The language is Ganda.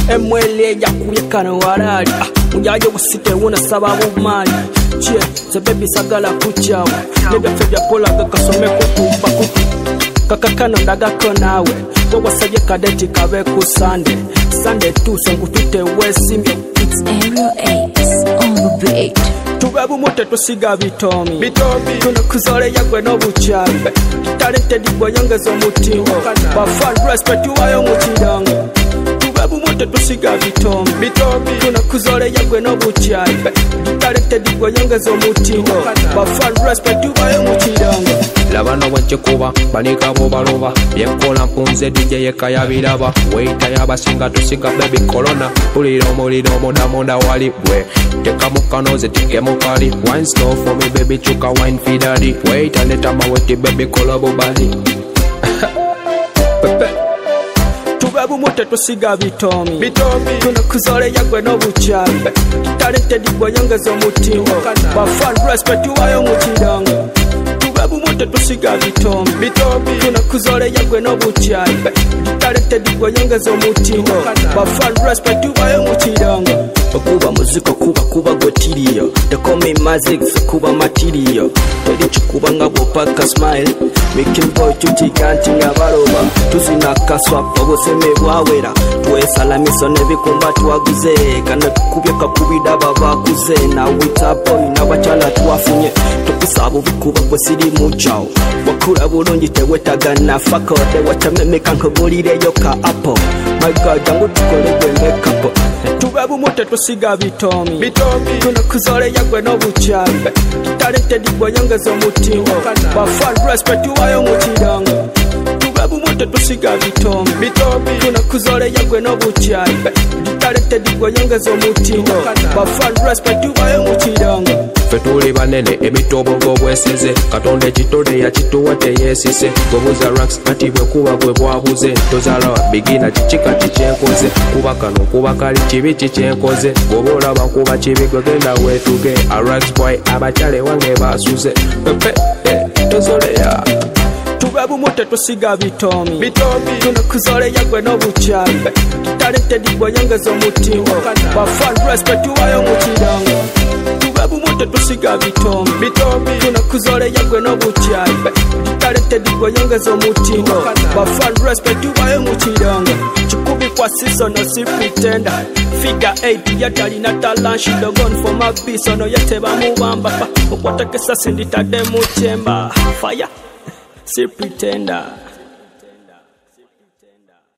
emwele yakubye kano walali mujayo busite wona saba bumali chie ze baby sagala kuchawa nebaffe bya pola gakasome kukupa kakakano ndagako nawe wasabye kadeti kabe ku Sunday tuse ngutute wesimye It's Aerial Ace on the beat. tugabu mote tusiga bitomi tunakuzole yagwe n'obukyali talented boy yongeza omutindo bafan respect wayo mukidanga tugabu mote tusiga bitomi tunakuzole yagwe n'obukyali talented boy yongeza omutindo bafan respect wayo mukidanga labano bwekikuba banika bo baloba byenkola mpunze DJ yekaya biraba weita yabasinga tusika baby corona pulira omuliro omudamonda wali bwe teka mukanoze teke mukali wine slow for me baby chuka wine fidadi weita leta maweti baby kolabo bali tugabu mote tusiga bitomi tunakuzole yagwe n'obukyali talented boy yongeza omutindo bafan respect wayo mukidanga tugabu mote tusiga bitomi tunakuzole yagwe n'obukyali talented boy yongeza omutindo bafan respect wayo mukidanga okuba muziko kuba gotiriyo tekome magic kuba material toli chikuba ngabo paka smile making boy chuchiganti ngabaloba tuzina kaswa oboseme bwawera twesalamiso nebikumba twaguze kana kubye kakubida babakuze na witapo n'abachala twafunye tukusaba bikuba bosiri muchao wakura bulungi tewetaga na fakode watamemeka nkobulire yoka apple my god jangu tukolebwe makeup tugabu mote tusiga bitomi tunakuzole yagwe n'obukyali talented boy yongeza omutindo bafan respect wayo mukidanga tugabu mote tusiga bitomi tunakuzole yagwe n'obukyali talented boy yongeza omutindo bafan respect wayo mukidanga fetuli banene emitobogo bweseze katonda ekitole yakituwa teyesise gobuza racks kati bwekuba bwe bwabuze tozala bigina kikika kikyenkoze kuba kano kuba kali kibi kikyenkoze goba olaba kuba kibi gwegenda wetuge arax boy abakyale wange basuze pepe tozoleya tugabu mote tusiga bitomi tunakuzole yagwe n'obukyali talented boy yongeza omutindo bafan respect wayo mukidanga tugabu mote tusiga bitomi tunakuzole yagwe n'obukyali talented boy yongeza omutindo bafan respect wayo mukidanga chikubi kwa season no si pretender figure 8 yatalina talent she dogon for my peace ono yateba mubamba okwatakesa sinditade mu chamber fire si pretender